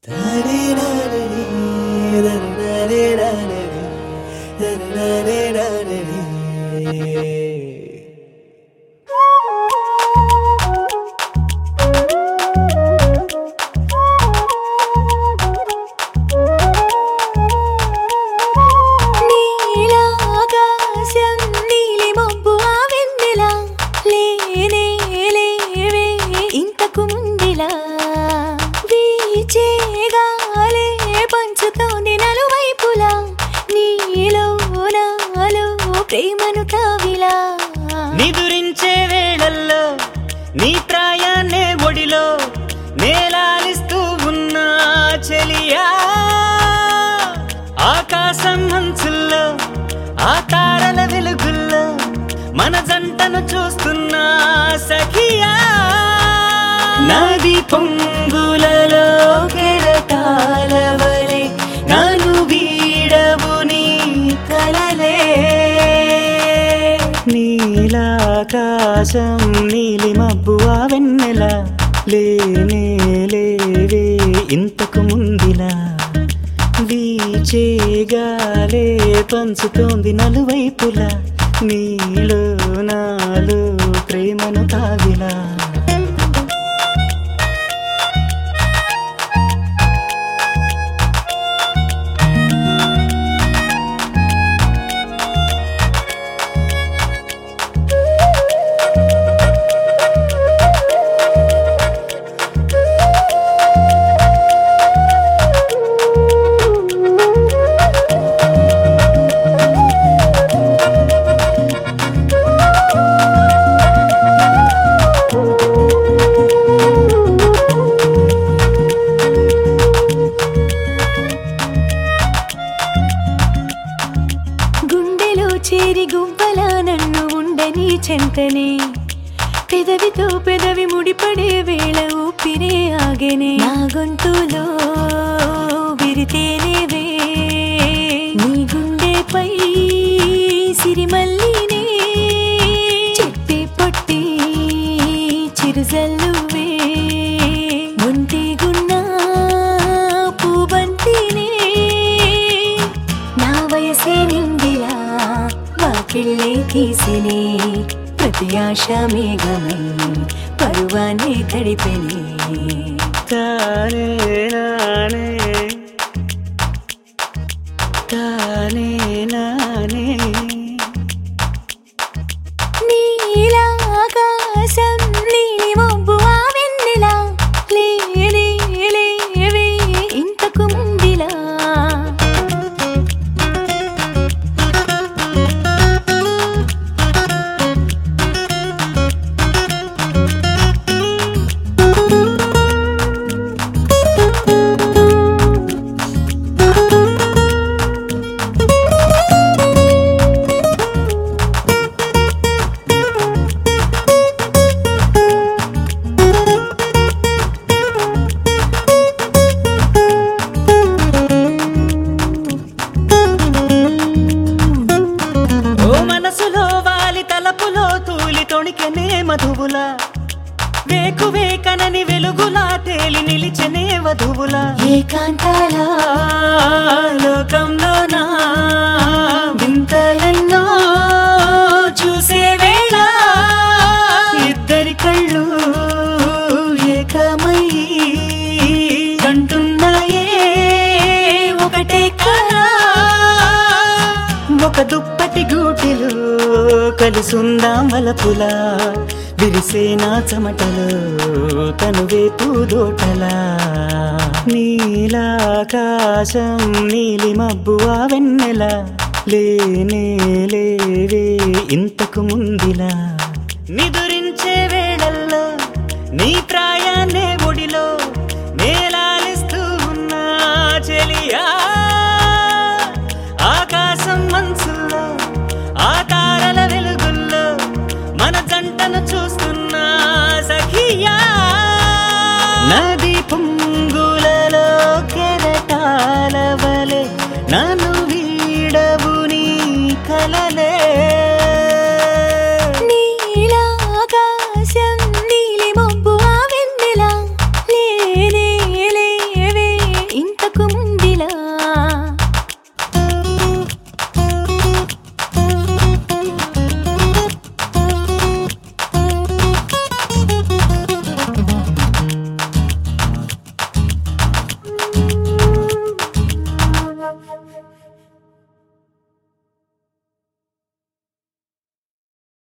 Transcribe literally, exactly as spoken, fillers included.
ప్రేమను తావిలా నిదురించే వేళల్లో నీ ప్రాయాన్నే ఒడిలో నేలాలిస్తూ ఉన్నా చెలియా ఆకాశం మంచుల్లో ఆ తారల వెలుగుల్లో మన జంటను చూస్తున్నా సఖియా నది పొంగులలో కెరటాల వలె నన్ను వీడవు నీ కలలే నీలాకాశం నీలి మబ్బు ఆ వెన్నెల లేనే లేవే ఇంతకు ముందిలా వీచేగాలే పంచుతోంది నలువైపులా నీలో నాలో ప్రేమను తాగిలా చేరి గువ్వలా నన్ను ఉండని చెంతనే పెదవితో పెదవి ముడిపడే వేళ ఊపిరే ఆగెనే నా గొంతులో విరితేనేవే నీ గుండెపై సిరిమల్లినే చెప్పి పొట్టి చిరుజల్లువే ఒంటి గున్నా పూబంతినే నా వయసే నిందిలా వాకిళ్ళే తీసినే ప్రతి ఆశ మేఘమై పరువాన్ని తడిపెనే తానే నానే తానే నానే నీలాకాశం నీలి మబ్బు ఆ వెన్నెల లేనే లేవే ఇంతకు ముందిలా మనసులో వాలి తలపులో తూలి తొణికెనే మధువులా వేకువే కనని వెలుగులా తేలి నిలిచెనే వధువులా ఏకాంతాల లోకంలో నా వింతలెన్నో చూసే వేళ ఇద్దరి కళ్ళు ఏకమై కంటున్నాయే ఒకటే కళ ఒక దుప్పటి గూటిలో కలిసుందాం వలపులా విరిసే నా చెమటలో తనువే పూదోటలా నీలాకాశం నీలి మబ్బు ఆ వెన్నెల లేనే లేవే ఇంతకు ముందిలా నిదురించే వేళల్లో నీ ప్రాయాన్నే ఒడిలో నేలాలిస్తూ ఉన్నా చెలియా ఆకాశం మంచుల్లో ఆ తారల వెలుగుల్లో మన జంటను చూస్తున్నా సఖియా.